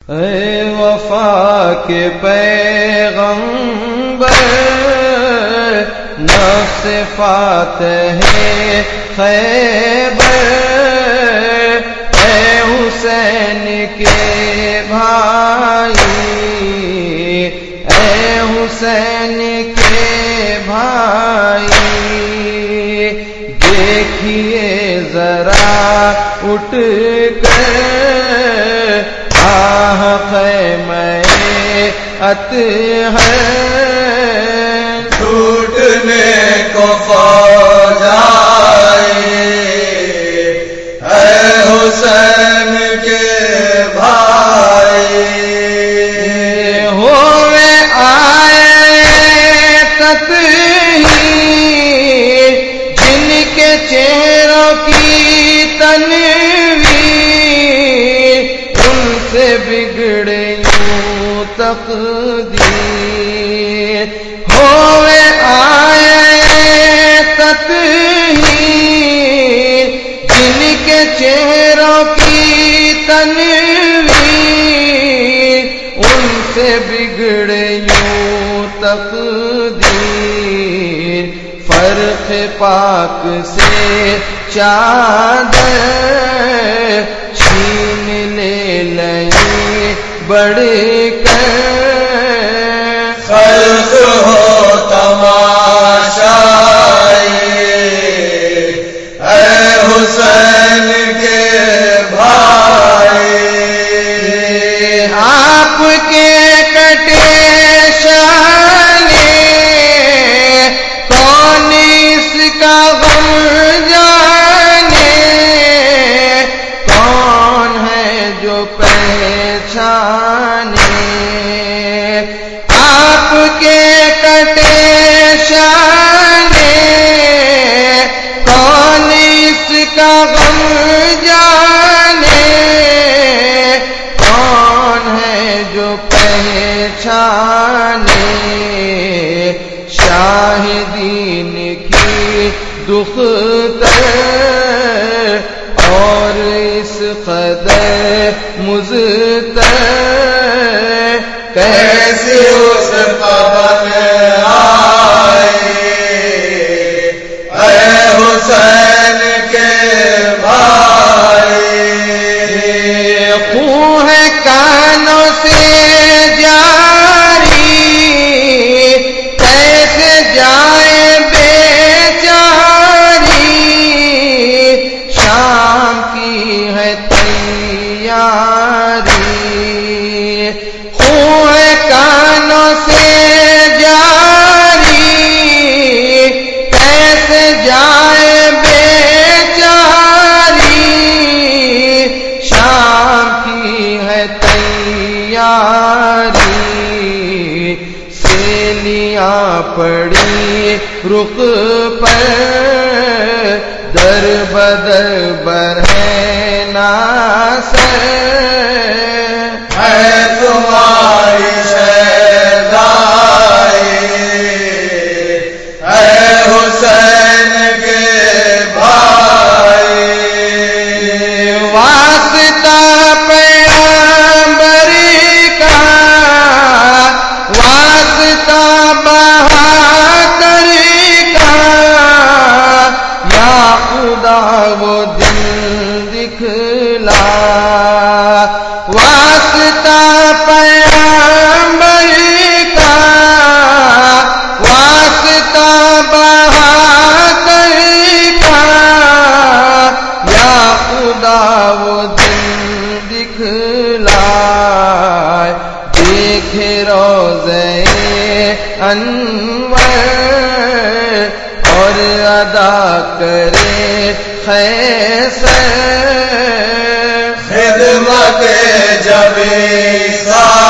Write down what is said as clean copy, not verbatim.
اے وفا کے پیغمبر نفس فاتح خیبر، اے حسین کے بھائی، اے حسین کے بھائی، دیکھیے ذرا اٹھ کر خیمہ ہے ٹوٹنے کو فوج آئی، اے حسین کے بھائی، ہوئے آئے تطہیر جن کے چہروں کی تنویر، ان سے بگڑے تقدیر، ہوئے آئے تطہیر جن کے چہروں کی تنویر، ان سے بگڑے یوں تقدیر، فرق پاک سے چادر چھین لے لیں بڑھ کر، خلق ہو تماشائی، اے حسین کے بھائی، آپ کے کٹے شانے کون اس کا غم جانے، کون ہے جو پہچانے، آپ کے کٹے شانے کون اس کا غم جانے، کون ہے جو پہچانے، شاہدین کی دختر اور اس قدر مضطر، کیسی اس پون آئی، اے حسین کے بھائی، خون ہے کانوں سے جاری، کیسے جائے بیچاری، شام کی ہے تیاری، خون ہے کانوں سے جاری، کیسے جائے بیچاری، شام کی ہے تیاری، سیلیاں پڑی رخ پر در بدر برہے ناصر، اے تمہاری شہدائی، اے حسین کے بھائی، واسطہ پیغمبر کا، واسطہ بہادر کا، یا خدا وہ دن دکھلا، واسطہ پیغمبر کا، واسطہ بہادر کا، یا خدا وہ دن دکھلا، دیکھے روضے انور اور ادا کرے خیصر، خدمت جب